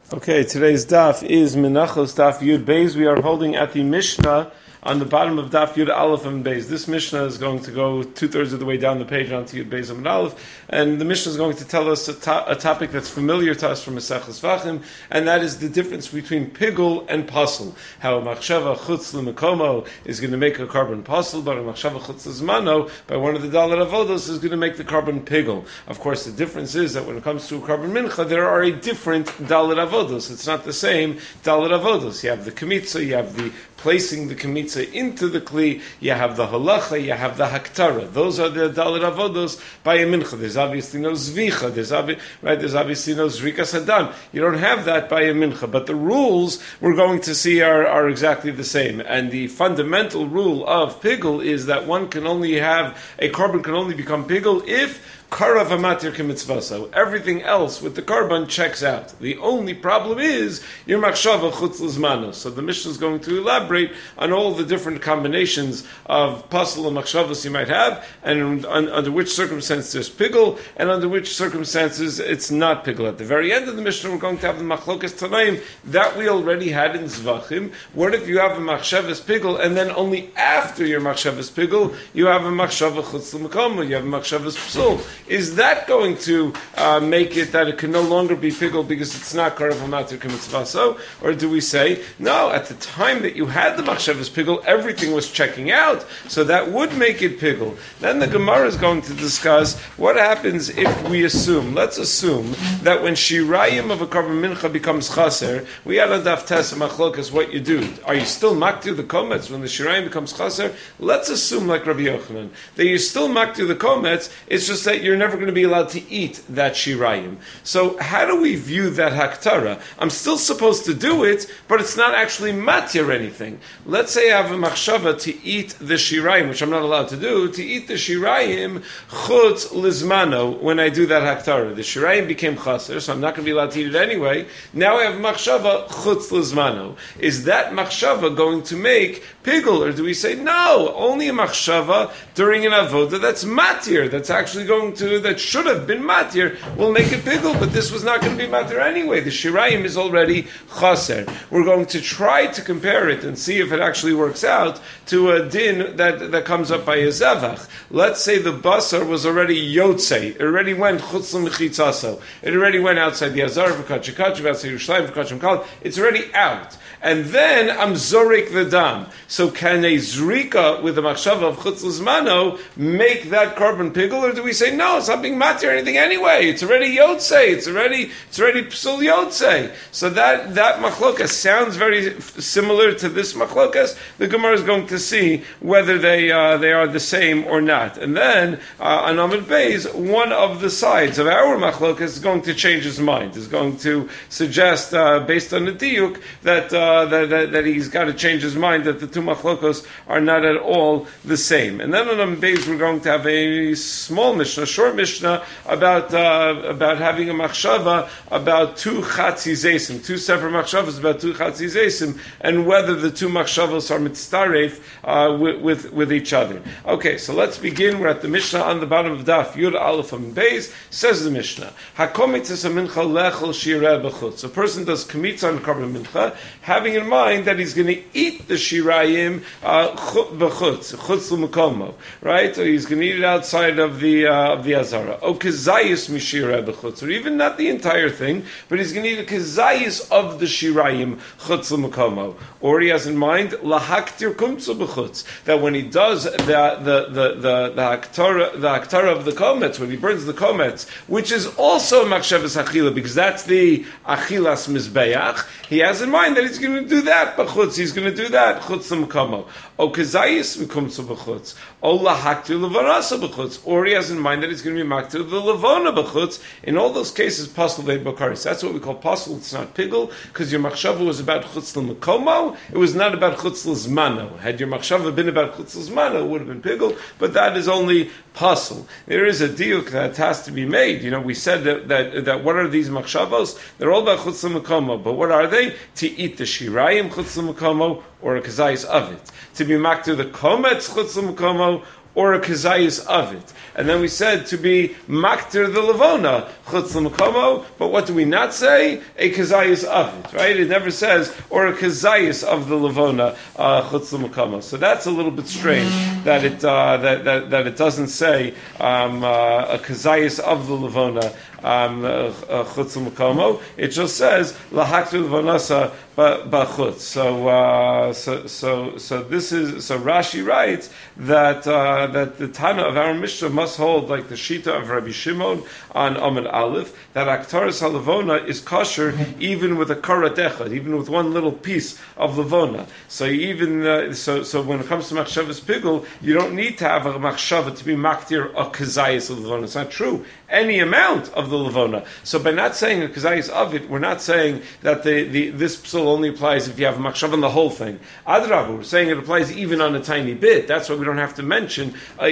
Okay, today's daf is Menachos daf Yud Beis. We are holding at the Mishnah on the bottom of daf Yud Aleph and Beis. This Mishnah is going to go 2/3 of the way down the page onto Yud Beis and Aleph, and the Mishnah is going to tell us a topic that's familiar to us from Maseches Vachim, and that is the difference between pigul and pasul. How a machshava chutz l'mekomo is going to make a carbon pasul, but a machshava chutz l'zmano by one of the dalet avodos is going to make the carbon pigul. Of course, the difference is that when it comes to a carbon mincha, there are a different dalet avodos. It's not the same dalet avodos. You have the kemitza, you have the placing the kemitza into the kli, you have the halacha, you have the haktara. Those are the dalet avodos by a mincha. There's obviously no zvicha. There's obviously no zrikas hadam. You don't have that by a mincha. But the rules we're going to see are exactly the same. And the fundamental rule of pigul is that one can only have a carbon can only become pigul if Karav amatir k'mitzvaso. Everything else with the carbon checks out. The only problem is your machshava chutz l'zmano. So the Mishnah is going to elaborate on all the different combinations of pasul and machshavas you might have, and under which circumstances there's pigul, and under which circumstances it's not pigul. At the very end of the Mishnah, we're going to have the machlokas tanaim that we already had in Zvachim. What if you have a machshavas pigul, and then only after your machshavas pigul, you have a machshava chutz l'makom, you have a machshavas psul? Is that going to make it that it can no longer be pigul because it's not karav amatir k'mitzvaso? Or do we say, no, at the time that you had the machshavas pigul, everything was checking out, so that would make it pigul. Then the Gemara is going to discuss what happens if we assume, let's assume that when shirayim of a carbon mincha becomes chaser, we had a daf tes machlokas what you do. Are you still maktir the komets when the shirayim becomes chaser? Let's assume like Rabbi Yochanan, that you're still maktir the komets, it's just that you're never going to be allowed to eat that shirayim. So how do we view that haktara? I'm still supposed to do it, but it's not actually matir anything. Let's say I have a machshava to eat the shirayim, which I'm not allowed to do, to eat the shirayim chutz lizmano when I do that haktara. The shirayim became chaser, so I'm not going to be allowed to eat it anyway. Now I have machshava chutz lizmano. Is that machshava going to make pigul, or do we say no, only a machshava during an avoda that's matir, that's actually going to, that should have been matir, will make it pigul, but this was not going to be matir anyway. The shirayim is already chaser. We're going to try to compare it and see if it actually works out to a din that comes up by a zevach. Let's say the basar was already yotzei. It already went chutz l'mechitzaso. It already went outside the azar v'kachikachu, outside Yerushalayim v'kachim kal. It's already out. And then I'm zorik the dam. So can a zrika with the machshava of chutz l'zmano make that carbon pigul, or do we say no, it's not being matir or anything anyway. It's already yotzei. It's already psul yotzei. So that machlokas sounds very similar to this machlokas. The Gemara is going to see whether they are the same or not. And then on Amud Beis, one of the sides of our machlokas is going to change his mind. Is going to suggest, based on the diuk, that he's got to change his mind, that the two machlokos are not at all the same. And then on Amud Beis, we're going to have a small mishnah, short mishnah about having a machshava about two chatzizesim, two separate machshavas about two chatzizesim, and whether the two machshavos are mitztaref with each other. Okay, so let's begin. We're at the mishnah on the bottom of daf Yud Aleph and Beis. Says the mishnah, Hakomitzas mincha lechel shireh b'chutz. A person does kemitza on carbon mincha, having in mind that he's going to eat the shirayim b'chutz, chutz l'mekomo, right? So he's going to eat it outside of the azara. O kezayis mishireh b'chutz, or even not the entire thing, but he's going to eat a kezayis of the shirayim chutz l'mekomo. Or he has in mind lahaktir kumtzu b'chutz, that when he does the haktara of the komets, when he burns the komets, which is also machshavas achila, because that's the achilas mizbeach, he has in mind that he's going to do that b'chutz. He's going to do that chutz l'mekomo. O kezayis v'kumtzu b'chutz. O lahaktir levarasa b'chutz. Or he has in mind that he's going to be maktir the levona b'chutz. In all those cases, pasul ve'ed bakaris. That's what we call pasul. It's not pigul, because your machshava was about chutz l'mekomo. It was not about chutz l'zmano. Had your machshava been about chutz l'zmano, it would have been pigul, but that is only pasul. There is a diuk that has to be made. You know, we said that what are these machshavos? They're all about chutz l'mekomo, but what are they? To eat the shirayim chutz l'mekomo, or a kazayis of it. To be maktir the komets chutz l'mekomo, or a kazayis of it. And then we said to be maktir the levona, chutz l'makomo, but what do we not say? A kazayis of it, right? It never says, or a kazayis of the levona, chutz l'makomo. So that's a little bit strange, that it doesn't say a kazayis of the levona, chutz l'makomo. It just says, lahaktir levonasa b'chutz. So this is, so Rashi writes that the Tana of our Mishnah must hold like the Shita of Rabbi Shimon on Amud Aleph, that Aktaris HaLevona is kosher even with a karat echad, even with one little piece of levona. So even so when it comes to machshavas pigul, you don't need to have a machshava to be maktir a kazayis of levona. It's not true. Any amount of the levona. So by not saying a kazayis of it, we're not saying that this psul only applies if you have a machshava on the whole thing. Adrabu, we're saying it applies even on a tiny bit. That's why we don't have to mention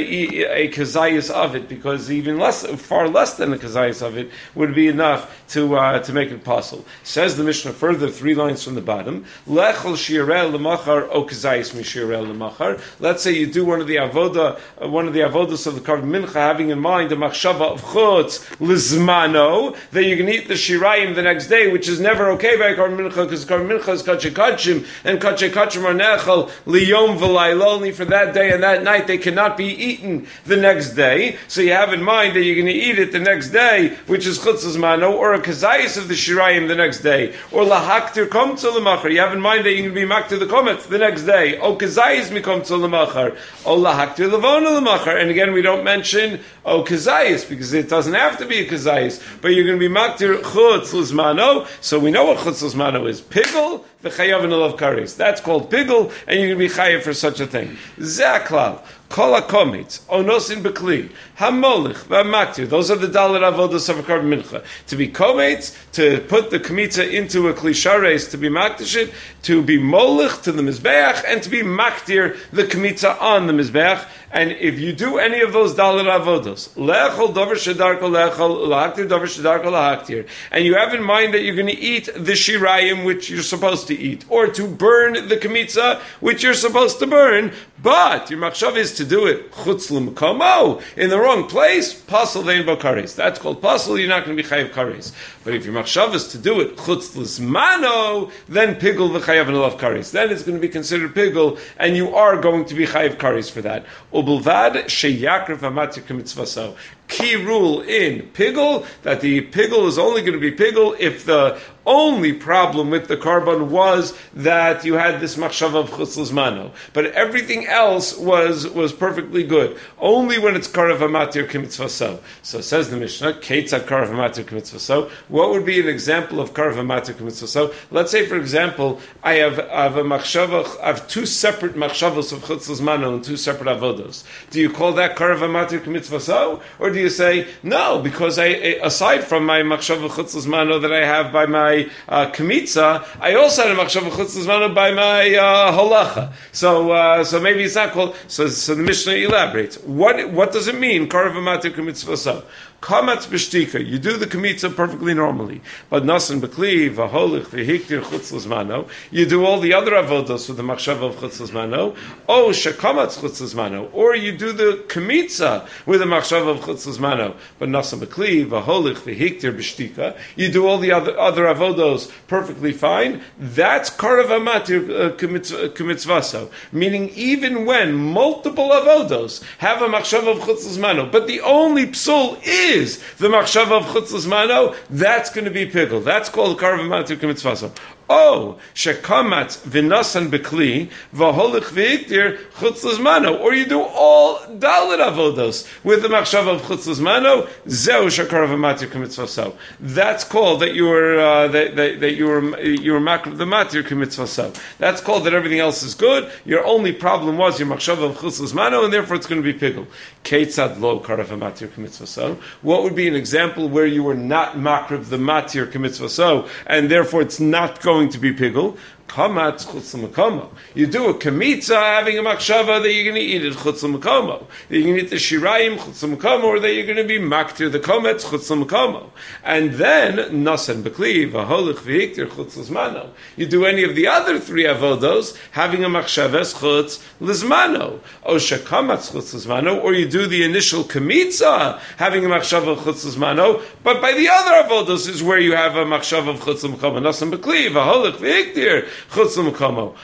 a kazayis of it, because even far less than a kazayis of it would be enough to make it possible. Says the Mishnah further, 3 lines from the bottom. Lechol shirel lemachar o kazayis mishirel lemachar. Let's say you do one of the avodas of the karban mincha, having in mind the machshava of chutz lizmano, that you can eat the shirayim the next day, which is never okay by karban mincha, because karban mincha is kachei kachim, and kachei kachim are nechal liyom v'layla, only for that day and that night. They cannot be eaten the next day. So you have in mind that you're going to eat it the next day, which is chutz lizmano, or a kazayis of the shirayim the next day, or lahaktir kom tzol lemachar. You have in mind that you're going to be maktir the komet the next day. O kazayis mikom tzol lemachar, o lahaktir levona lemachar. And again, we don't mention o kazayis because it doesn't have to be a kazayis, but you're going to be maktir chutz lizmano. So we know what chutz lizmano is. Pigul v'chayav and alav kares. That's called pigul, and you're going to be chayav for such a thing. Zaklav. Kol hakomitz, onosin bekli, hamolich, v'amaktir. Those are the dalet avodas of a karban mincha. To be komitz, to put the komitza into a kli shares, to be makdishit, to be molich to the mizbeach, and to be maktir the komitza on the mizbeach. And if you do any of those dalet avodos, lechol dover shedarko lechol, lahaktir dover shedarko lahaktir, and you have in mind that you're going to eat the shirayim which you're supposed to eat, or to burn the komitza which you're supposed to burn, but your machshav is to do it chutz l'mkomo, in the wrong place, pasal vein bo kares. That's called pasal, you're not going to be chayav kares. But if your machshav is to do it chutz l'zmano, then pigul v'chayav and alav kares. Then it's going to be considered pigul, and you are going to be chayav kares for that. Ubulvad sheyakrav hamatir k'mitzvaso. Key rule in pigul, that the pigul is only going to be pigul if the only problem with the carbon was that you had this machshava of chutz l'zmano, but everything else was perfectly good. Only when it's karav hamatir k'mitzvaso. So says the Mishnah, keitzad karav hamatir k'mitzvaso. What would be an example of karav hamatir k'mitzvaso? Let's say, for example, I have a machshava, I have 2 separate machshavos of chutz l'zmano and 2 separate avodos. Do you call that karav hamatir k'mitzvaso, or do you say no? Because aside from my machshava chutz l'zmano that I have by my kamitza, I also had a machshava chutz l'zmano by my holacha. So maybe it's not called. So the Mishnah elaborates. What does it mean? Karav hamatir k'mitzvaso. Kamatz b'shtika. You do the kamitza perfectly normally, but nasan b'kli v'holich v'hiktir chutz l'zmano. You do all the other avodos with the machshava of chutz l'zmano. O shekamatz chutz l'zmano, or you do the kamitza with the machshava of chutz l'zmano, but nasan b'kli v'holich v'hiktir b'shtika. You do all the other avodos perfectly fine. That's karav hamatir k'mitzvaso. Meaning, even when multiple avodos have a machshava of chutz l'zmano, but the only psul is the machshava of chutz l'zmano, that's going to be pigul. That's called karav hamatir k'mitzvaso. Oh, shekamatz v'nasan bekli v'holich v'hiktir chutz l'zmano, or you do all dalet avodos with the machshava of chutz l'zmano, zeu shekarav hamatir k'mitzvaso. That's called that you were makar the matir k'mitzvaso. That's called that everything else is good. Your only problem was your machshava of chutz l'zmano, and therefore it's going to be pigul. Keitzad lo karav hamatir k'mitzvaso. What would be an example where you were not makar the matir k'mitzvaso, and therefore it's not going going to be pigul. Kamatz chutz l'makomo. You do a kamitza having a machshava that you're going to eat it chutz l'makomo. You're going to eat the shirayim chutz l'makomo, or that you're going to be maktir the kometz chutz l'makomo. And then nasan bekli v'holich v'hiktir chutz l'zmano. You do any of the other three avodos having a machshavas chutz l'zmano. O shekamatz chutz l'zmano, or you do the initial kamitza having a machshava chutz l'zmano, but by the other avodos is where you have a machshava of chutz l'makomo. Nasan bekli v'holich v'hiktir chutz l'makomo.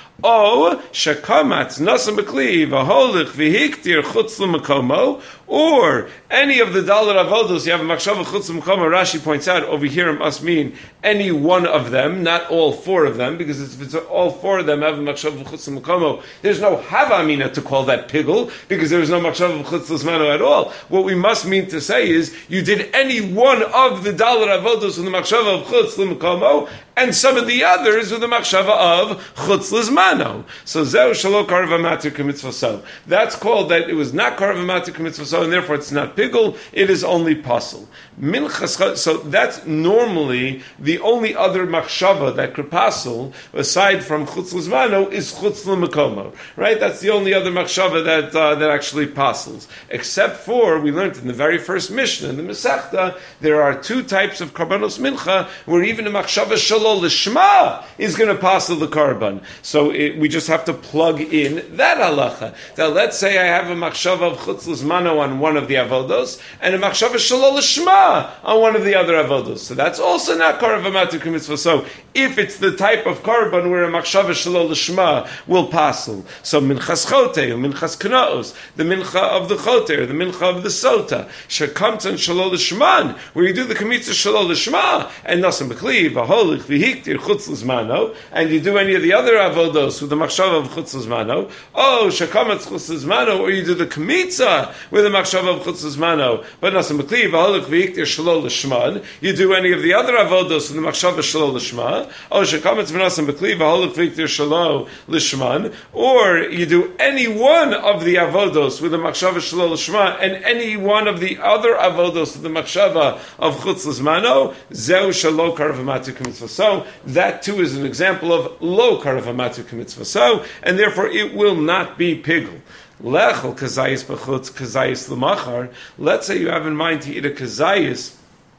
O shekamatz nasan bekli v'holich v'hiktir chutz l'makomo, or any of the dalar avodos you have a machshava chutz l'makomo. Rashi points out over here it must mean any one of them, not all four of them, because if it's all four of them have a machshava chutz l'makomo, there's no havamina to call that pigul, because there's no machshava chutz l'zmano at all. What we must mean to say is you did any one of the dalar avodos with the machshava of chutz l'makomo, and some of the others with the machshava of chutz l'zmano. So zeu shalo karav amatir k'mitzvah so. That's called that it was not karav amatir k'mitzvah so, and therefore it's not pigul, it is only pasul. Minchas, so that's normally the only other machshava that could pasul, aside from chutz l'zmano, is chutz l'makomo. Right? That's the only other machshava that actually pasels. Except for, we learned in the very first Mishnah, in the Masechta, there are two types of karbanos mincha, where even a machshava shalol l'shma is going to pasel the karban. So we just have to plug in that halacha. Now let's say I have a machshava of chutz l'zmano on one of the avodos, and a machshava shalol l'shma on one of the other avodos. So that's also not karav amatir k'mitzvah. So if it's the type of karban where a machshava shalol l'shma will pasel, so minchas chote, minchas knaos, the mincha of the choter, the mincha of the sota, shekamtzan shalol l'shman, where you do the k'mitzvah shalol l'shma, and nasan b'kli, v'holich, v'hiktir, chutz l'zmano, and you do any of the other avodos with the machshava of chutz l'zmano, oh, shekamatz chutz l'zmano, or you do the k'mitzvah with the machshava of chutz l'zmano, but nasan b'kli, v'holich, v'hiktir, shalol l'shman, you do any of the other avodos with the machshava shalol l'shma, oh, shekamatz v'nasan b'kli, v'holich, v'hiktir, shalol l'shman, or you do any one of the avodos with the machshava shalol l'shma, and any one of the other avodos with the machshava of chutz l'zmano, zeu shalo karav amatir k'mitzvah so, that too is an example of lo karav amatir k'mitzvah so, and therefore it will not be pigul. Lechel kazayis b'chutz kazayis l'machar. Let's say you have in mind to eat a kazayis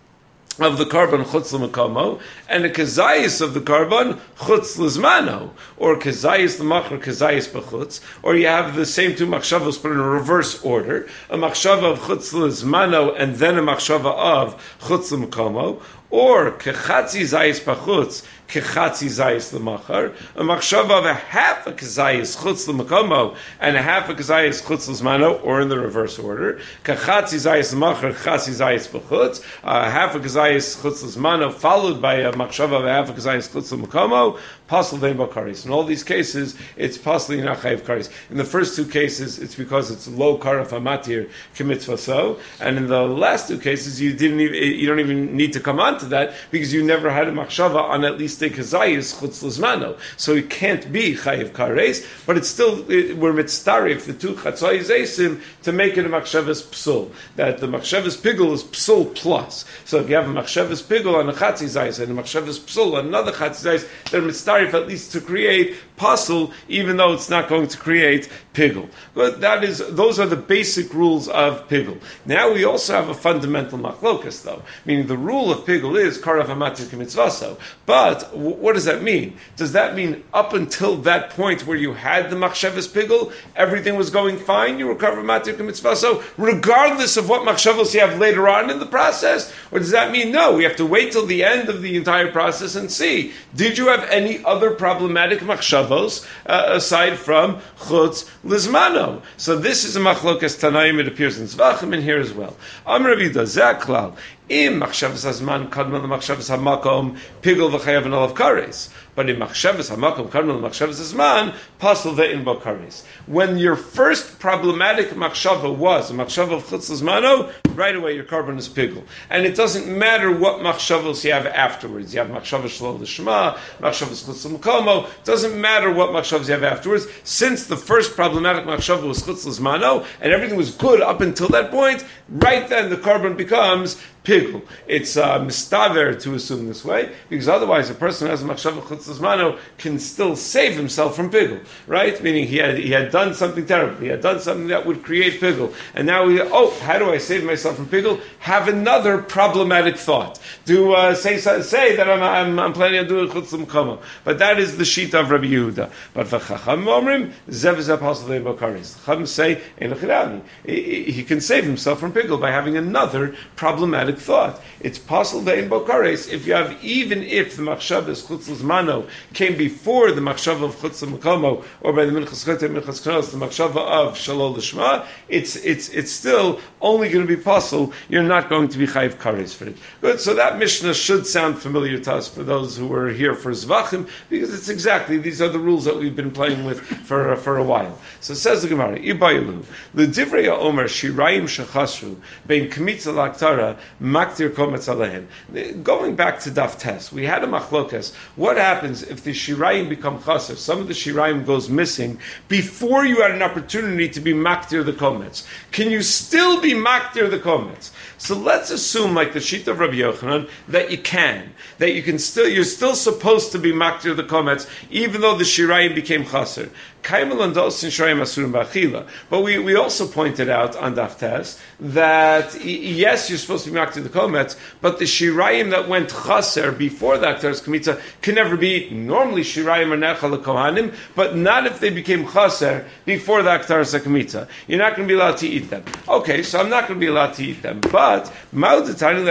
of the karban chutz l'makomo, and a kazayis of the karban chutz l'zmano, or kazayis l'machar kazayis b'chutz, or you have the same two machshavos but in a reverse order, a machshava of chutz l'zmano and then a machshava of chutz l'makomo, or kechatzi zayis b'chutz kechatzi zayis l'machar, a machshava of a half a kazayis chutz l'makomo and a half a kazayis chutz l'zmano, or in the reverse order, kechatzi zayis l'machar kechatzi zayis b'chutz, half a kazayis chutz l'zmano followed by a machshava of a half a kazayis chutz l'makomo, pasal vein b'karis. In all these cases, it's pasal not chayiv karis. In the first two cases, it's because it's low karaf amatir k'mitzvah so, and in the last two cases, you don't even need to come on to that because you never had a machshava on at least a kazayis chutz l'zmano. So it can't be chayiv kares, but it's still we're mitztarif the two chatzayis esim to make it a machshavas psul. That the machshavas pigul is psul plus. So if you have a machshavas pigul on a chatzi zayis and a machshavas psul on another chatzi zayis, they're mitztarif at least to create pasul, even though it's not going to create pigul. But those are the basic rules of pigul. Now we also have a fundamental machlokas, though, meaning the rule of pigul is karav amatir k'mitzvaso. But what does that mean? Does that mean up until that point where you had the machshavas pigul, everything was going fine? You were karav amatir k'mitzvaso, regardless of what machshavos you have later on in the process? Or does that mean no? We have to wait till the end of the entire process and see, did you have any other problematic machshavos aside from chutz l'zmano? So this is a machlokas tanaim. It appears in Zvachim and here as well. Amar Ravida zaklal im machshavas hazman kadma l'machshavas hamakom pigul v'chayav and olav kares. But in machshavas hamakom kadma l'machshavas hazman pasul ve'in bo kares. When your first problematic machshava was a machshava of chutz l'zmano, right away your carbon is pigul, and it doesn't matter what machshavos you have afterwards. You have machshavas shalol l'shma, machshavas chutz l'makomo. Doesn't matter what machshavos you have afterwards. Since the first problematic machshava was chutz l'zmano, and everything was good up until that point, right then the carbon becomes pigul. It's mistaver to assume this way, because otherwise a person who has a machshava chutz l'zmano can still save himself from pigul, right? Meaning he had done something terrible. He had done something that would create pigul, and now how do I save myself from pigul? Have another problematic thought. Do say that I'm planning on doing chutz l'mkomo, but that is the sheet of Rabbi Yehuda. But v'chacham omrim zev zeh pasal le'bokaris. Chacham say he can save himself from pigul by having another problematic thought. It's possible ve'in bokares even if the machshavas chutz l'zmano came before the machshava of chutz l'mkomo, or by the minchas chote minchas knos, the machshava of shalol l'shma, it's still only going to be possible. You're not going to be chayiv kares for it. Good. So that Mishnah should sound familiar to us for those who were here for Zvachim, because it's exactly these are the rules that we've been playing with for a while. So says the Gemara, Ibayilu, L'divrei Omer Shirayim Shechasru Bein Kmitza L'Aktara Maktir Kometz Alehen. Going back to Daf Tes, we had a machlokas. What happens if the Shirayim become chaser? Some of the Shirayim goes missing before you had an opportunity to be maktir the kometz. Can you still be maktir the kometz? So let's assume, like the sheet of Rabbi Yochanan, that you're still supposed to be maktir the kometz, even though the shirayim became chaser. But we also pointed out on Daf Tes that yes, you're supposed to be maktir the kometz, but the shirayim that went chaser before the aktaras kamitza can never be eaten. Normally shirayim are nechal kohanim, but not if they became chaser before the aktaras kamitza. You're not going to be allowed to eat them. Okay, so I'm not going to be allowed to eat them. But what if at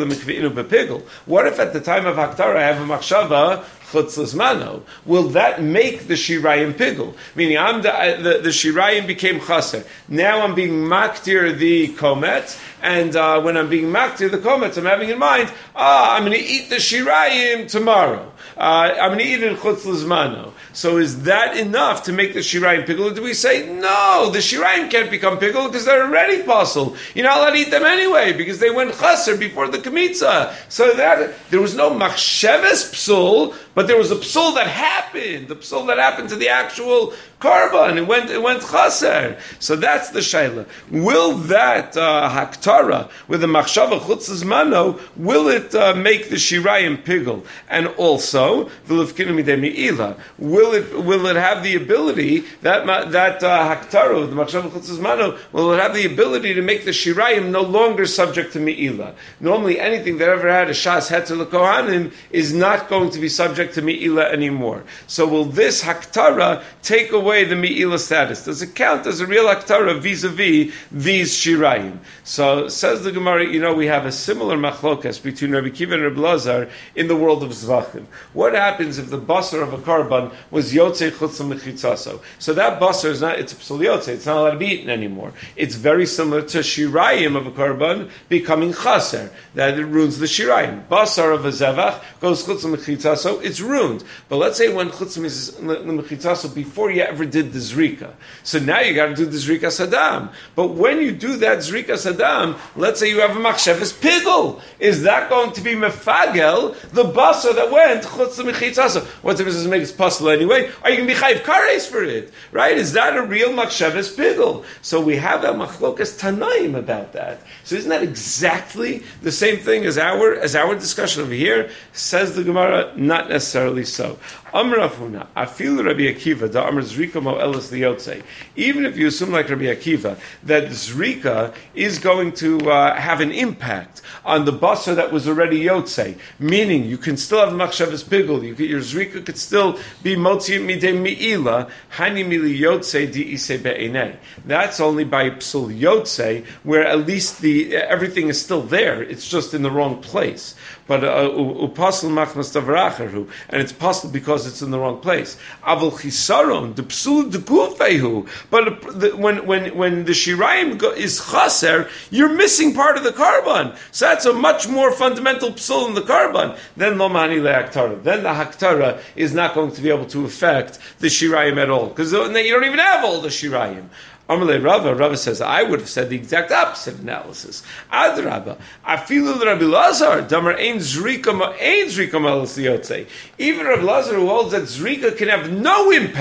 the time of Haktara I have a machshava chutz l'zmano? Will that make the shirayim pigul? Meaning the shirayim became chaser. Now I'm being maktir the komet, and when I'm being maktir the komet, I'm having in mind, I'm going to eat the shirayim tomorrow. I'm going to eat it in chutz l'zmano. So is that enough to make the shirayim pigul? Or do we say, no, the shirayim can't become pigul because they're already pasul. You're not allowed to eat them anyway because they went chaser before the kamitza. So that there was no machsheves psul, but there was a psul that happened. The psul that happened to the actual karban. It went chaser. So that's the shayla. Will that haktara with the machshava chutz l'zmano, will it make the shirayim pigul? And also the lefkinu midei me'ila. Will it have the ability that haktara, the machshava chutz l'zmano, will it have the ability to make the shirayim no longer subject to me'ila? Normally, anything that ever had a shas heter l'kohanim is not going to be subject to me'ila anymore. So will this haktara take away the me'ila status? Does it count as a real haktara vis-a-vis these shirayim? So says the Gemara, we have a similar machlokas between Rabbi Kiva and Rabbi Lazar in the world of Zvachim. What happens if the basar of a karban was yotzei chutz l'mechitzaso? So that basar it's a psul yotzei, it's not allowed to be eaten anymore. It's very similar to shirayim of a karban becoming chaser, that it ruins the shirayim. Basar of a zevach goes chutz l'mechitzaso, it's ruined. But let's say when chutz l'mechitzaso, before you ever did the zrika. So now you got to do the zrika sadam. But when you do that zrika sadam, let's say you have a machsheves pigul. Is that going to be mefagel, the basar that went chutz l'mechitzaso? What if it makes it possible anyway? Are you going to be chayiv kares for it? Right? Is that a real machsheves pigul? So we have a machlokas tanaim about that. So isn't that exactly the same thing as our discussion over here? Says the Gemara, not necessarily so. Amrafuna, afil Rabbi Akiva, da Amr Zrika mo elis liyotze. Even if you assume like Rabbi Akiva that Zrika is going to have an impact on the basar that was already yotze, meaning you can still have machshavas pigul, your Zrika could still be motzi midei mi'ila, hani mili yotze di ise be'enei. That's only by psul yotze, where at least everything is still there, it's just in the wrong place. But upasul machmas davaracharu, and it's possible because it's in the wrong place. Avol chisaron the psul degufehu. But when the shirayim is chaser, you're missing part of the karban. So that's a much more fundamental psul in the karban than lo mani lehaktara. Then the haktara is not going to be able to affect the shirayim at all because you don't even have all the shirayim. Amalei Rava says, I would have said the exact opposite analysis. Adrabba, afilu Rabbi Lazar, damar ein zrika elis liyotze. Even Rabbi Lazar, who holds that zrika can have no impact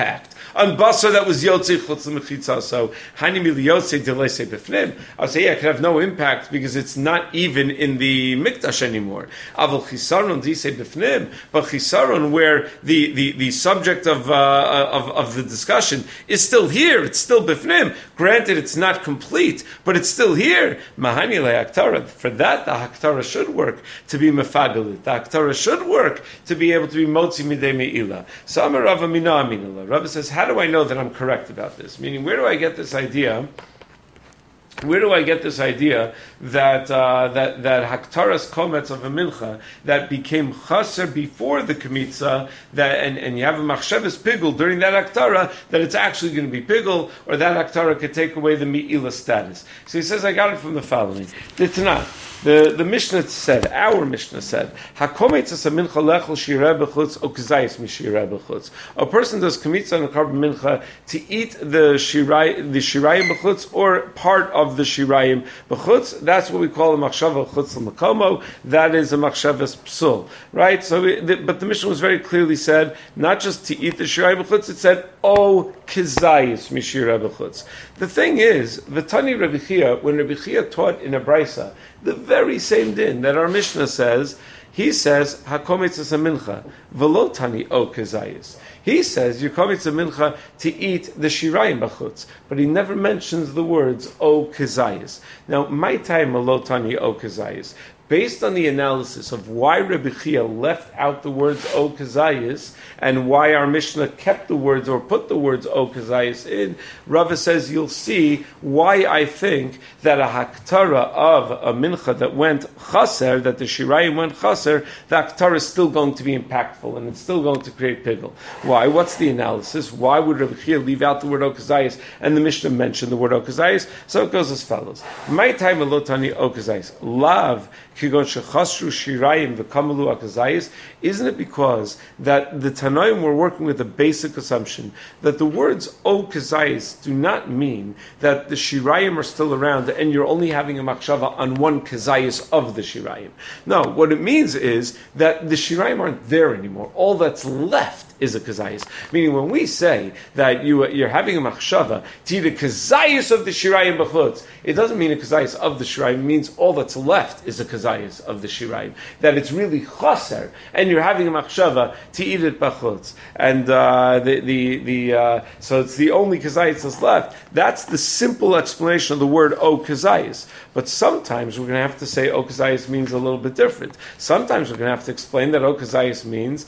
On basar that was yotzi chutz l'mechitza. So hani miliyotzi delese b'fnim. I'll say it could have no impact because it's not even in the mikdash anymore. Aval chisaron dise b'fnim, but chisaron where the subject of the discussion is still here. It's still b'fnim. Granted, it's not complete, but it's still here. Mahani le'aktara. For that, the haktara should work to be mefagalit. The haktara should work to be able to be motzi midei me'ila. So Amar Rava mina aminala. Rava says, how do I know that I'm correct about this? Meaning, where do I get this idea? Where do I get this idea that haktaras komets of a mincha that became chaser before the kmitza, and you have a machshavas pigul during that haktara, that it's actually going to be pigul, or that haktara could take away the mi'ila status? So he says, I got it from the following. The Tanakh. The Mishnah said, our Mishnah said, a person does kamitza on a carbon mincha to eat the shirayim b'chutz or part of the shirayim b'chutz. That's what we call a machshava chutz l'makomo. That is a machshavas psul, right? So, but the Mishnah was very clearly said not just to eat the shirayim b'chutz. It said o kizayis mishirayim b'chutz. The thing is, V'tani Rabbi Chia, when Rabbi Chia taught in a brisa, the very same din that our Mishnah says, he says, hakomitz mincha, v'lo tani o kezayis. He says, you komitz mincha to eat the shirayim b'chutz, but he never mentions the words o kezayis. Now, my time v'lo tani o kezayis. Based on the analysis of why Rabbi Chia left out the words O Kazayis and why our Mishnah kept the words or put the words O Kazayis in, Rava says you'll see why I think that a haktara of a mincha that went chaser, that the shirayim went chaser, the haktara is still going to be impactful and it's still going to create pigul. Why? What's the analysis? Why would Rabbi Chia leave out the word O Kazayis and the Mishnah mention the word O Kazayis? So it goes as follows. My time alotani O Kazayis. Lav kigon shechasru shirayim v'kamalu akazayis. Isn't it because that the Tanoim were working with a basic assumption that the words O Kazayis do not mean that the Shirayim are still around and you're only having a machshava on one Kazayis of the Shirayim? No, what it means is that the Shirayim aren't there anymore. All that's left is a Kazayis. Meaning when we say that you're having a machshava to eat a Kazayis of the Shirayim b'chutz, it doesn't mean a Kazayis of the Shirayim. It means all that's left is a Kazayis of the Shirayim. That it's really chaser and you're having a machshava to eat it b'chutz, and so it's the only kazayis that's left. That's the simple explanation of the word o kazayis. But sometimes we're going to have to say o kazayis means a little bit different. Sometimes we're going to have to explain that o kazayis means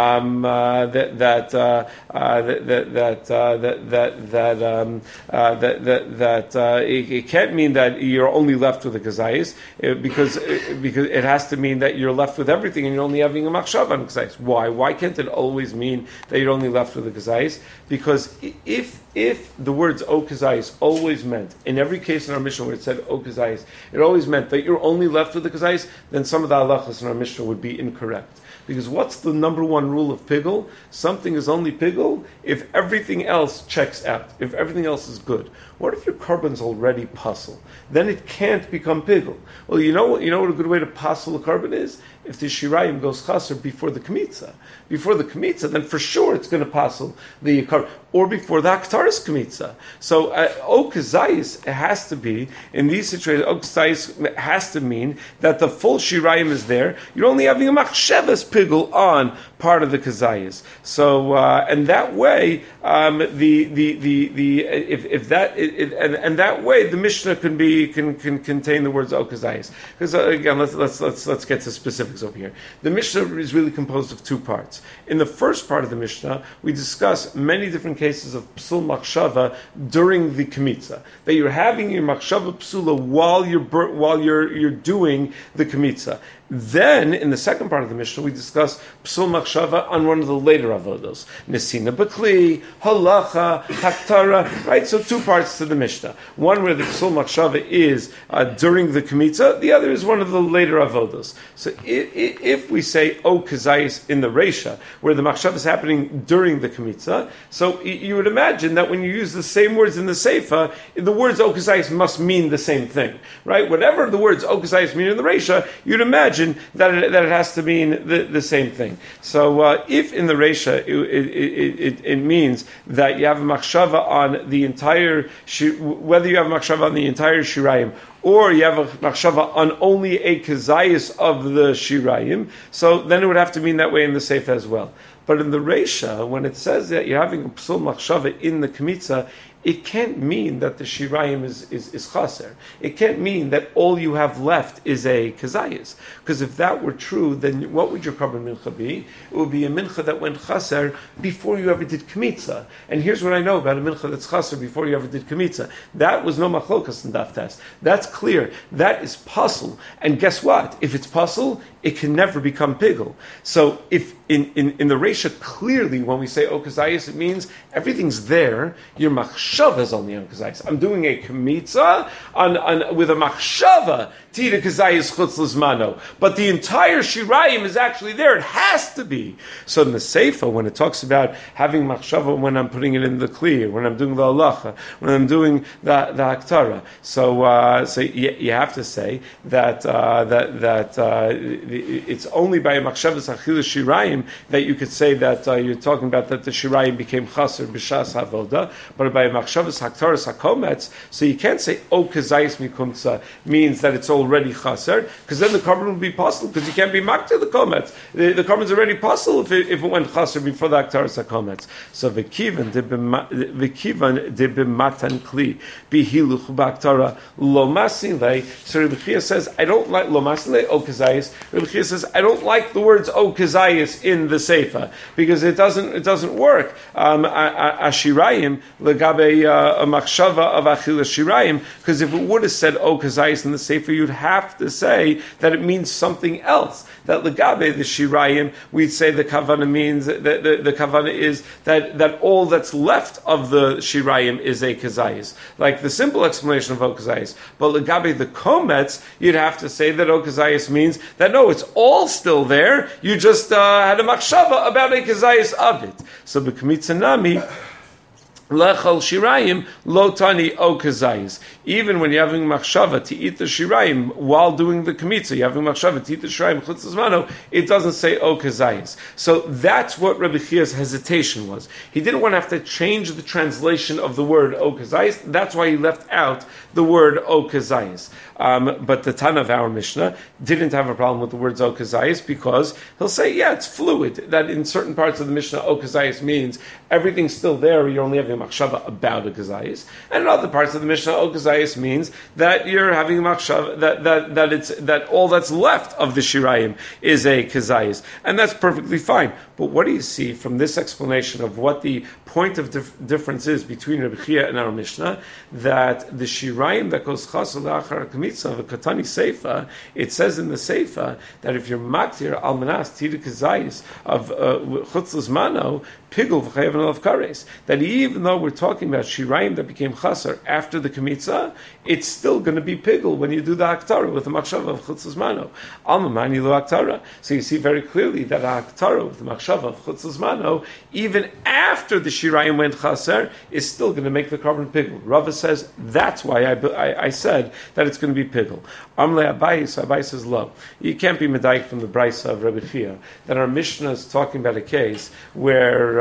it can't mean that you're only left with a kazayis because it has to mean that you're left with everything and you're only having a machshav on kazayis. Why? Why can't it always mean that you're only left with a kazayis? Because if the words o kazayis always meant, in every case in our Mishnah where it said o kazayis, it always meant that you're only left with the kazayis, then some of the halachas in our Mishnah would be incorrect. Because what's the number one rule of pigul? Something is only pigul if everything else checks out, if everything else is good. What if your carbon's already puzzle? Then it can't become pigul. Well, you know what a good way to puzzle a carbon is? If the shirayim goes chaser before the kmitza. Before the kmitza, then for sure it's going to puzzle the carbon. Or before the haktaris kmitza. So, o kazayis, it has to be, in these situations, o kazayis has to mean that the full shirayim is there. You're only having a machshavas pigul on part of the kazayis. So, and that way, that way the Mishnah can contain the words o kazayis. Because again, let's get to specifics over here. The Mishnah is really composed of two parts. In the first part of the Mishnah, we discuss many different cases of psul machshava during the kmitza. That you're having your machshava psula while you're doing the kmitza. Then, in the second part of the Mishnah, we discuss psul machshava on one of the later avodos. Nesina bakli, halacha, haktara, right? So two parts to the Mishnah. One where the psul machshava is during the kmitza, the other is one of the later avodos. So if we say o kazayis in the reisha, where the machshava is happening during the kmitza, so you would imagine that when you use the same words in the seifa, the words o kazayis must mean the same thing, right? Whatever the words o kazayis mean in the reisha, you'd imagine imagine that it has to mean the same thing. So if in the Reisha it means that you have a machshava on the entire, whether you have a machshava on the entire shirayim, or you have a machshava on only a kezayis of the shirayim, so then it would have to mean that way in the Sefer as well. But in the Reisha, when it says that you're having a psul machshava in the kmitza, it can't mean that the shirayim is chaser. It can't mean that all you have left is a kezayis. Because if that were true, then what would your korban mincha be? It would be a mincha that went chaser before you ever did kmitza. And here's what I know about a mincha that's chaser before you ever did kmitza. That was no machlokas in daf test. That's clear. That is puzzle. And guess what? If it's puzzle, it can never become pigel. So if in the Reisha, clearly when we say okazayis, it means everything's there. Your machshava is only on kazayis. I'm doing a kmitza with a machshava tida kazayis chutz l'zmano, but the entire shirayim is actually there. It has to be. So in the Sefer, when it talks about having machshava, when I'm putting it in the kli, when I'm doing the halacha, when I'm doing the haktara, so you have to say that it's only by machshavas achila shirayim that you could say that you're talking about that the shirayim became chaser b'shas havoda, but by machshavas haktaras hakometz, so you can't say o kezayis mikumtza means that it's already chaser, because then the korban would be possible, because you can't be makter the kometz. The korban's already possible if it went chaser before the haktaras hakometz. So v'kivan de b'matan kli bihiluch b'haktara lo masilei. So Rebbe Chia says I don't like lo masilei o kezayis. Rebbe Chia says I don't like the words o kezayis in the Sefer because it doesn't work. Ashirayim legabe a machshava of achila shirayim, because if it would have said o kezayis in the Sefer, you'd have to say that it means something else. That legabe the shirayim, we'd say the kavana means that the kavana is that all that's left of the shirayim is a kezayis, like the simple explanation of o kezayis. But legabe the kometz, you'd have to say that o kezayis means that no, it's all still there. You just had a machshava about a kezayis of it. So b'kmitza nami lechol shirayim lo tani o kezayis. Even when you're having machshava to eat the shirayim while doing the kmitza, you're having machshava to eat the shirayim chutz l'zmano, it doesn't say o kezayis. So that's what Rebbe Chia's hesitation was. He didn't want to have to change the translation of the word o kezayis. That's why he left out the word o kezayis. But the Tana of our Mishnah didn't have a problem with the words o kezayis, because he'll say, yeah, it's fluid. That in certain parts of the Mishnah, o kezayis means everything's still there. You're only having machshava about a kezayis, and in other parts of the Mishnah, o kezayis means that you're having machshava that all that's left of the shirayim is a kezayis, and that's perfectly fine. But what do you see from this explanation of what the point of difference is between Rebbe Chia and our Mishnah? That the shirayim that goes chasal la'achar kmitza of a katani seifa, it says in the seifa that if you're maktir almanas tida kezayis of chutz l'zmano pigul v'chayav of kares, that even though we're talking about shirayim that became chaser after the kmitza, it's still going to be pigul when you do the haktara with the machshava of chutz l'zmano. Alma mani lo haktara. So you see very clearly that a haktara with the machshava of chutz l'zmano, even after the shirayim went chaser, is still going to make the korban pigul. Rava says that's why I said that it's going to be pigul. Amle Abai, so Abai says lo. You can't be medayik from the brisa of Rebbe Chia that our Mishnah is talking about a case where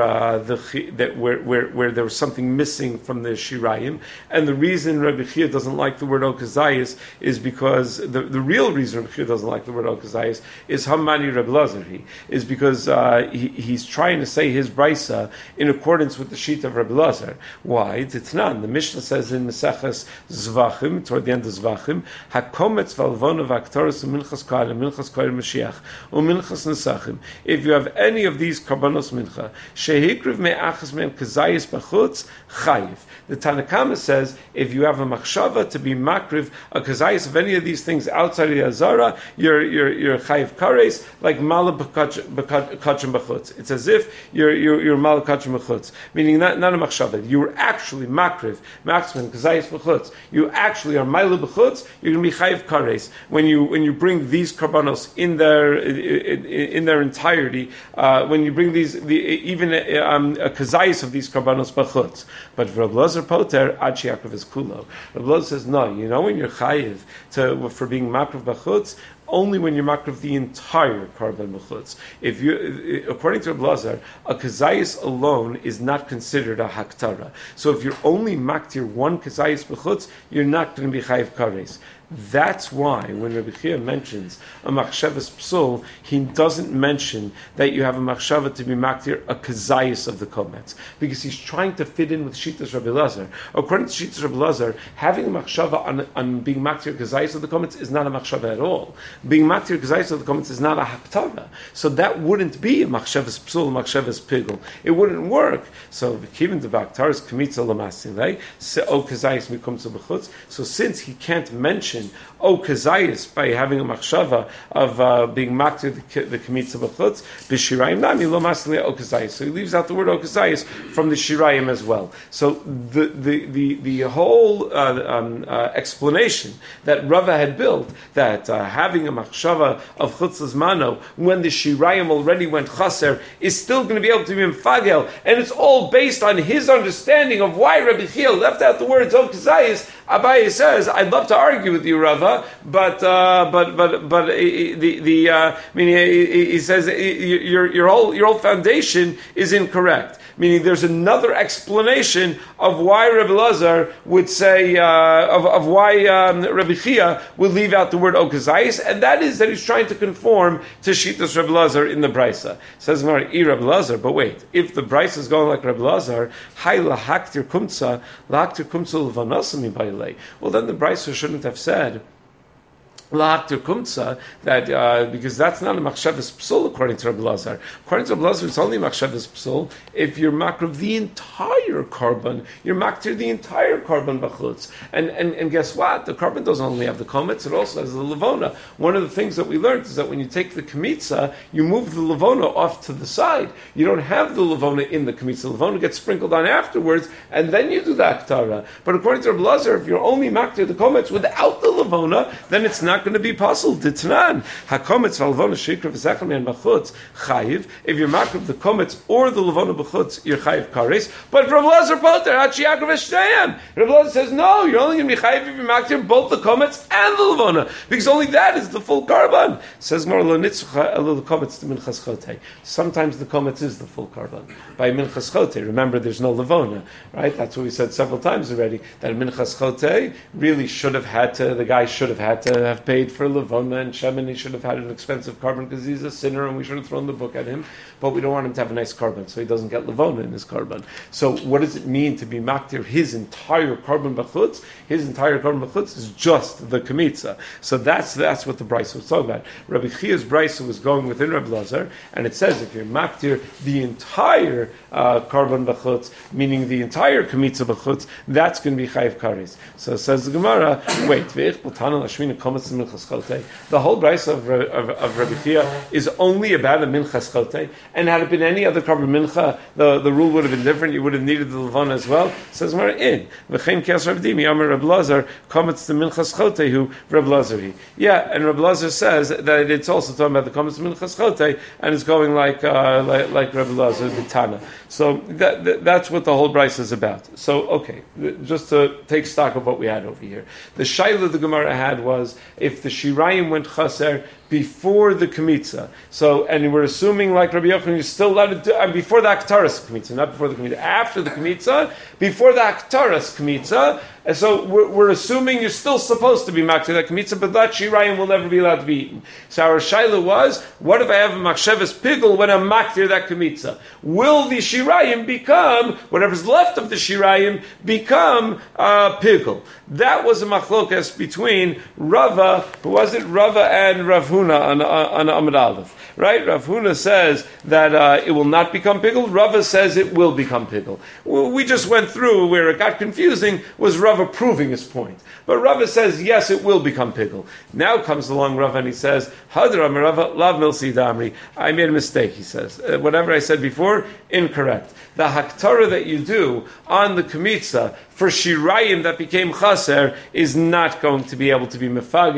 where there was something missing from the shirayim, and the reason Rebbe Chia doesn't like the word o kezayis is because the real reason Rebbe Chia doesn't like the word o kezayis is Hamani Rebbe Lazar, is because he's trying to say his brisa in accordance with the sheet of Rebbe Lazar. Why? Titnan, the Mishnah says in Meseches Zvachim, toward the end of Zvachim, Hakometz valvon v'aktoros u'minchas kohanim, minchas kohanim Mashiach, u'minchas nesachim. If you have any of these karbanos mincha, shehikriv me'achas me'em kezayis b'chutz, chayiv. The Tanakama says if you have a machshava to be makriv a kezayis of any of these things outside of the azara, you're chayiv kares like malab kachim b'chutz. It's as if you're malab kachim b'chutz, meaning not a machshava. You were actually makriv maximum kezayis b'chutz. You actually are malab b'chutz. You're going to be chayiv kares when you bring these karbanos in their entirety. When you bring even a kezayis of these karbanos b'chutz. But Rav Lozer Poter Ad She'Yakrav is Kulo. Rav Lozer says no. You know when you're chayiv for being makriv b'chutz, only when you're makriv the entire carbon b'chutz. If you, according to Reb Lazar, a kazayis alone is not considered a haktara. So if you're only maktir one kazayis b'chutz, you're not going to be chayiv kares. That's why when Rabbi Chia mentions a machshavas psul, he doesn't mention that you have a machshava to be maktir a kazayis of the kometz, because he's trying to fit in with Shitas Rabbi Lazar. According to Shitas Rabbi Lazar, having a machshava on being maktir kazayis of the kometz is not a machshava at all. Being maktir kazayis of the kometz is not a haktara. So that wouldn't be a machshavas psul, a machshavas pigel. It wouldn't work. So even the baktaris kamitza lamasin, right? O kazayis mikumtza b'chutz. So since he can't mention kazayis by having a machshava of being maktir the kamitza b'chutz, b'shirayim nami lo masli o kazayis. So he leaves out the word o kazayis from the shirayim as well. So the whole explanation that Rava had built, that having a machshava of chutzlas mano when the shirayim already went chaser is still going to be able to be mfagel, and it's all based on his understanding of why Rabbi Chia left out the words o kazayis. Abaye says, "I'd love to argue with you, Rava, but he says your whole foundation is incorrect." Meaning, there's another explanation of why Rabbi Lazar would say of why Rabbi Chia would leave out the word okazayis, and that is that he's trying to conform to Shitas Rabbi Lazar in the Brisa. Says Rabbi Lazar, but wait, if the Brisa is going like Rabbi Lazar, hay lahaktir kumtza levanasami bailei. Well, then the Brisa shouldn't have said La'aktir kumtza, that because that's not a machshavas psul according to Rabbi Lazar. According to Rabbi Lazar, it's only machshavas psul if you're makriv the entire carbon. You're maktir the entire carbon b'chutz. And guess what? The carbon doesn't only have the kometz; it also has the levona. One of the things that we learned is that when you take the kamitza, you move the levona off to the side. You don't have the levona in the kamitza. The levona gets sprinkled on afterwards, and then you do the aktara. But according to Rabbi Lazar, if you're only maktir the kometz without the levona, then it's not going to be possible. Ditnan hakometz v'levona shikra v'zachar me'an b'chutz chayiv. If you're makriv the kometz or the levona b'chutz, you're chayiv kares. But Rabbi Lazar poter hachiyakrav eshtayim. Rabbi Lazar says no. You're only going to be chayiv if you're makriv both the kometz and the levona, because only that is the full carbon. Says more lo nitzcha elu the kometz to minchas chotei. Sometimes the kometz is the full carbon by minchas chotei. Remember, there's no levona, right? That's what we said several times already. That minchas chotei really should have had to. The guy should have had to have paid for levona and shemen. He should have had an expensive carbon because he's a sinner, and we should have thrown the book at him. But we don't want him to have a nice carbon, so he doesn't get levona in his carbon. So what does it mean to be maktir his entire carbon b'chutz? His entire carbon b'chutz is just the kamitza. So that's what the brisa was talking about. Rabbi Chia's brisa was going within Rabbi Lazar, and it says if you're maktir the entire carbon b'chutz, meaning the entire kamitza b'chutz, that's going to be chayiv kares. So it says the Gemara, wait, the whole brisa of Rabbi Chia is only about a minchas chotei, and had it been any other carbon mincha, the rule would have been different. You would have needed the levana as well. It says Gemara in v'chein kias Rav Dimi Amar Rabbi Lazar comments the minchas chotei who Rabbi Lazar he. Yeah, and Rabbi Lazar says that it's also talking about the comments of minchas chotei, and it's going like Rabbi Lazar the Tana. So that's what the whole brisa is about. So okay, just to take stock of what we had over here, the shaila the Gemara had was if the shirayim went chaser before the kamitza. So, and we're assuming, like Rabbi Yochanan, you're still allowed to do before the aktaras kamitza, not before the kamitza. After the kamitza, before the aktaras kamitza. And so we're assuming you're still supposed to be maktir that kamitza, but that shirayim will never be allowed to be eaten. So our shaila was, what if I have a machshavas pigel when I'm maktir that kamitza? Will the shirayim become, whatever's left of the shirayim, become pigel? That was a machlokas between Rava, who was it, Rava and Rav Huna on Amud Aleph, right? Rav Huna says that it will not become pigel. Rava says it will become pigel. We just went through where it got confusing was Rava proving his point. But Rava says, yes, it will become pigel. Now comes along Rava and he says, Hadra Rava, lav milsi damri. I made a mistake, he says. Whatever I said before, incorrect. The haktara that you do on the kamitza for shirayim that became chaser is not going to be able to be mefagel.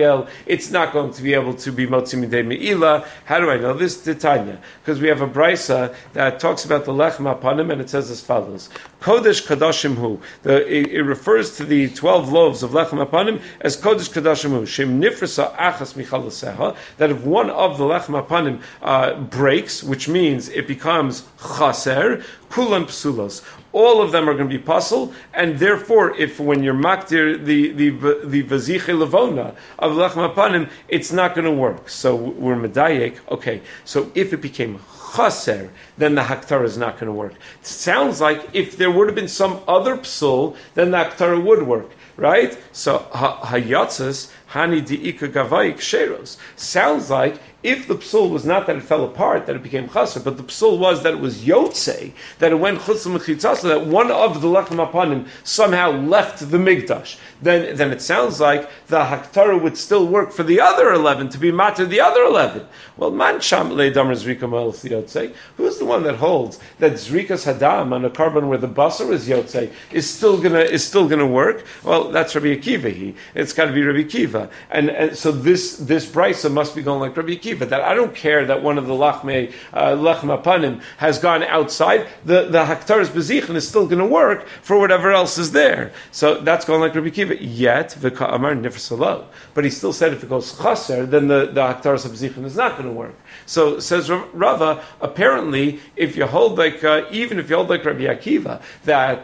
Yisrael, it's not going to be able to be Motzi Midei Me'ila. How do I know this? Titania. Because we have a brisa that talks about the Lechem Apanim, and it says as follows. Kodesh Kadashim Hu. It refers to the 12 loaves of Lechem Apanim as Kodesh Kadashim Hu. Shem Nifrasa Achas Michalaseha. That if one of the Lechem Apanim breaks, which means it becomes Chaser, Kulam Psulos. All of them are going to be puzzle, and therefore, if when you're makdir the vaziche levona of lechem apanim, it's not going to work. So we're medayek. Okay, so if it became chaser, then the haktara is not going to work. It sounds like if there would have been some other psul, then the haktara would work, right? So hayatzas hani diika gavayik sheros sounds like. If the psul was not that it fell apart, that it became chaser, but the psul was that it was yotzei, that it went chutz l'mechitzasa, that one of the lechem apanim somehow left the migdash, then it sounds like the haktara would still work for the other 11 to be matter the other 11. Well, man sham le'damar zrika ma'al yotzei. Who's the one that holds that zrikas hadam on a carbon where the basar is yotzei is still gonna work? Well, that's Rabbi Akiva. It's got to be Rabbi Akiva, and so this brisa must be going like Rabbi Akiva. That I don't care that one of the lechem apanim has gone outside. The haktaras bezichon is still going to work for whatever else is there. So that's going like Rabbi Kiva. Yet v'ka amar nifrsalo. But he still said if it goes chaser, then the haktaras bezichon is not going to work. So says Rava. Apparently, if you hold like even if you hold like Rabbi Akiva that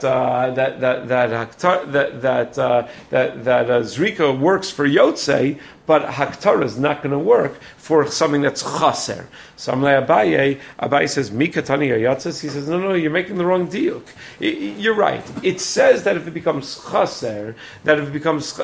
zrika works for yotzei, but haktara is not going to work for something that's chaser. So Abaye says, Mikatani Ayatzes. He says, no, you're making the wrong diuk. You're right. It says that if it becomes chaser, that if it becomes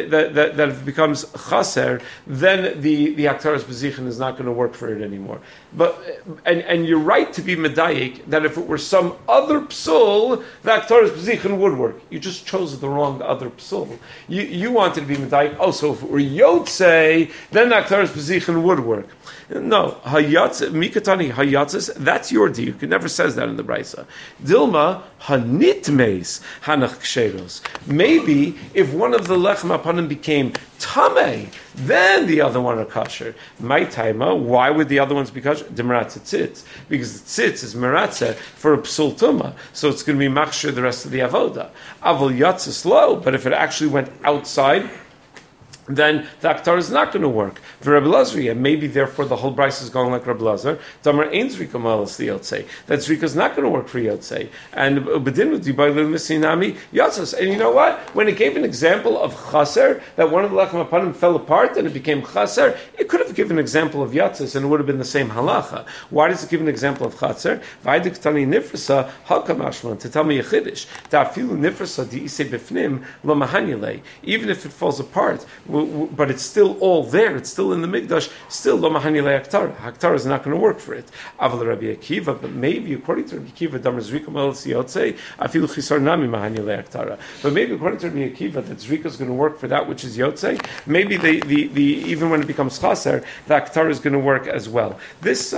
chaser, then the haktaras bezichon is not going to work for it anymore. But and you're right to be medayik that if it were some other psul, the haktaras bezichon would work. You just chose the wrong other psul. You wanted to be medayik. Oh, so if it were yotzei, then the haktaras bezichon would work. No, mikatani hayatzis. That's your diuk. It never says that in the brisa. Dilma hanitmeis hanach ksheros. Maybe if one of the lechem apanim became tamei, then the other one are kosher. My taima. Why would the other ones be kosher? Demeratza tzitz, because the tzitz is meratza for a psul tuma, so it's going to be machshir the rest of the avoda. Avol yatzis lo, but if it actually went outside, then the aktar is not going to work. For Rabbi Lazar, maybe therefore the whole brisa is going like Rabbi Lazar. Damar ein zrika malas the yotzei. That zrika is not going to work for yotzei. And bedin u'dibaylu misinami yotzes. And you know what? When it gave an example of chaser, that one of the lechem apanim fell apart and it became chaser, it could have given an example of yotzes and it would have been the same halacha. Why does it give an example of chaser? V'aydik tani nifrasa hakamashman to tell me a chiddush. Ta'afilu nifrasa di'isei b'fnim lo mahanyalei. Even if it falls apart, but it's still all there. It's still in the Mikdash. Still, lo mahani le'aktara. Haktara is not going to work for it. Aval Rabbi Akiva, but maybe according to Rabbi Akiva, damar zrika me'elas yotzei, afilu chisar nami mahani le'aktara. But maybe according to Rabbi Akiva, that zrika is going to work for that which is yotzei. Maybe the even when it becomes chaser, the aktara is going to work as well. This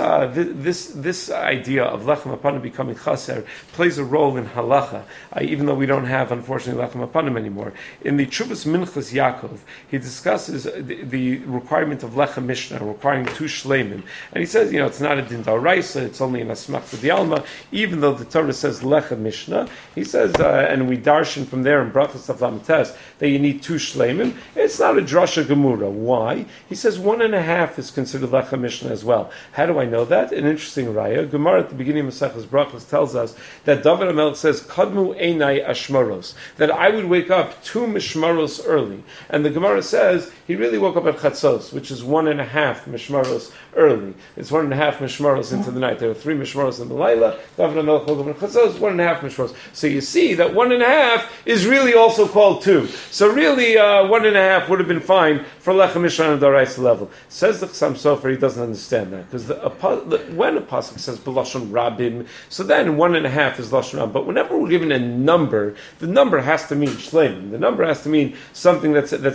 idea of lechem apanim becoming chaser plays a role in halacha, even though we don't have, unfortunately, lechem apanim anymore. In the Chuvas Minchas Yaakov, he discusses the requirement of lechem mishnah, requiring 2 shleimim, and he says, it's not a din d'oraisa, it's only an asmach for the alma, even though the Torah says lechem mishnah. He says, and we darshan from there in brachas of lamites that you need 2 shleimim. It's not a drasha gemura. Why? He says 1.5 is considered lechem mishnah as well. How do I know that? An interesting raya. Gemara at the beginning of Maseches Brachas tells us that David HaMelech says kadmu einai ashmaros, that I would wake up 2 mishmaros early, and the Gemara says he really woke up at chatzos, which is 1.5 mishmaros early. It's 1.5 mishmaros into the night. There are 3 mishmaros in the Laila. David HaMelech woke up at chatzos, 1.5 mishmaros. So you see that 1.5 is really also called 2. So really, 1.5 would have been fine for lechem mishnah on the d'oraisa level. Says the Chassam Sofer, he doesn't understand that, because when a pasuk says b'lashon rabim, so then 1.5 is lashon rab. But whenever we're given a number, the number has to mean shleim. The number has to mean something that's absolutely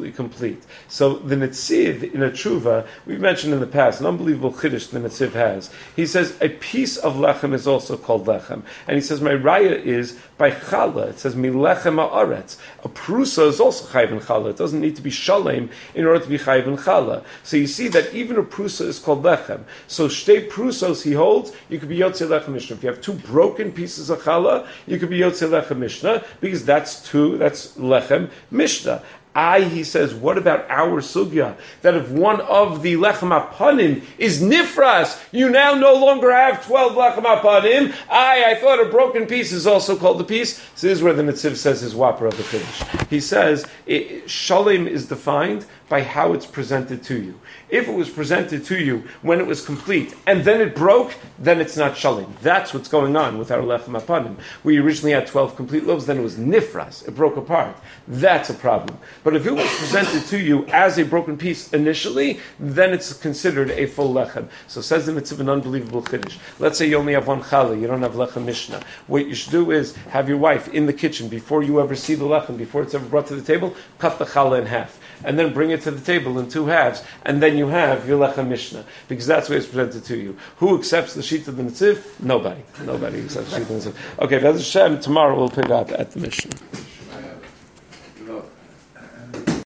absolutely complete. So the Netziv in a tshuva, we've mentioned in the past, an unbelievable chiddush the Netziv has. He says a piece of lechem is also called lechem. And he says my raya is by challah. It says milechem haaretz. A prusa is also chayv in challah. It doesn't need to be shalem in order to be chayv in challah. So you see that even a prusa is called lechem. So shtei prusos he holds, you could be yotzei lechem mishnah. If you have two broken pieces of challah, you could be yotzei lechem mishnah, because that's lechem mishnah. He says, what about our sugya? That if one of the lechem apanim is nifras, you now no longer have 12 lechem apanim. I thought a broken piece is also called a piece. So this is where the Netziv says his whopper of the Kiddush. He says, shalem is defined by how it's presented to you. If it was presented to you when it was complete, and then it broke, then it's not shalem. That's what's going on with our lechem apanim. We originally had 12 complete loaves, then it was nifras. It broke apart. That's a problem. But if it was presented to you as a broken piece initially, then it's considered a full lechem. So says the Netziv, an unbelievable chiddush. Let's say you only have one challah, you don't have lechem mishnah. What you should do is have your wife in the kitchen before you ever see the lechem, before it's ever brought to the table, cut the challah in half, and then bring it to the table in two halves, and then you have your lechem mishnah, because that's the way it's presented to you. Who accepts the sheet of the Netziv? Nobody. Nobody accepts the sheet of the Netziv. Okay, Be'ez Hashem, tomorrow we'll pick up at the mishnah.